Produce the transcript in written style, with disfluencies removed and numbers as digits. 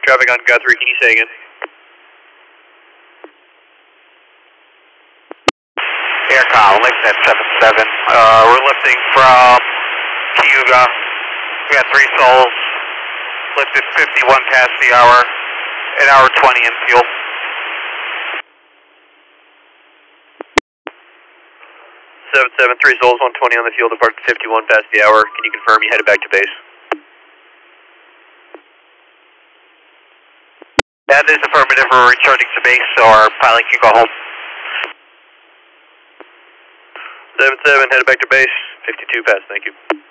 traffic on Guthrie, can you say again? Aircom, Lakenet 77. We're lifting from Cayuga. We got 3 souls. Lifted 51 past the hour. An hour 20 in fuel. 773 souls, 120 on the fuel, departed 51 past the hour. Can you confirm you headed back to base? That is affirmative. We're returning to base, so our pilot can go home. 77, headed back to base, 52 past, thank you.